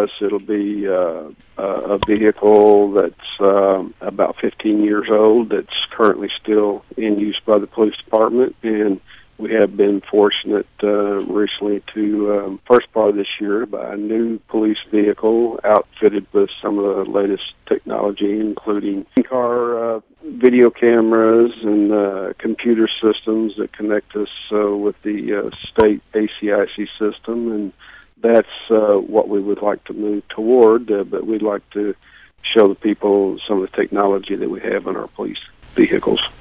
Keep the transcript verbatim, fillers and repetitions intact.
us, it'll be uh, a vehicle that's um, about fifteen years old that's currently still in use by the police department, and we have been fortunate uh, recently to, um, first part of this year, to buy a new police vehicle outfitted with some of the latest technology, including in-car uh, video cameras and uh, computer systems that connect us uh, with the uh, state A C I C system. And that's uh, what we would like to move toward, uh, but we'd like to show the people some of the technology that we have in our police vehicles.